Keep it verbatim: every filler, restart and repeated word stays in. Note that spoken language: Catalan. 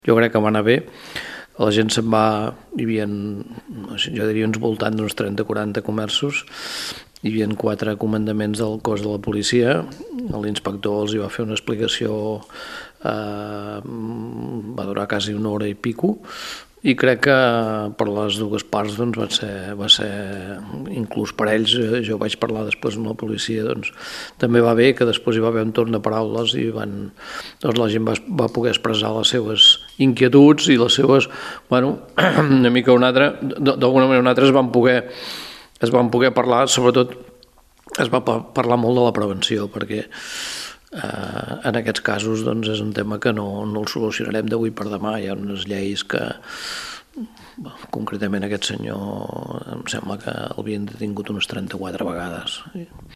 Jo crec que va anar bé, la gent se'n va, hi havia, jo diria, uns voltant d'uns trenta o quaranta comerços, hi havia quatre comandaments del cos de la policia, l'inspector els hi va fer una explicació, eh, va durar quasi una hora i pico, i crec que per les dues parts doncs, va, ser, va ser, inclús per ells, jo vaig parlar després amb la policia, doncs, també va bé que després hi va haver un torn de paraules i van, doncs, la gent va, va poder expressar les seves inquietuds i les seves, bueno, una mica o una altra, d'alguna manera o una altra es van poder, es van poder parlar, sobretot es va parlar molt de la prevenció, perquè eh, en aquests casos doncs, és un tema que no, no el solucionarem d'avui per demà. Hi ha unes lleis que, concretament aquest senyor, em sembla que l'havien detingut unes trenta-quatre vegades.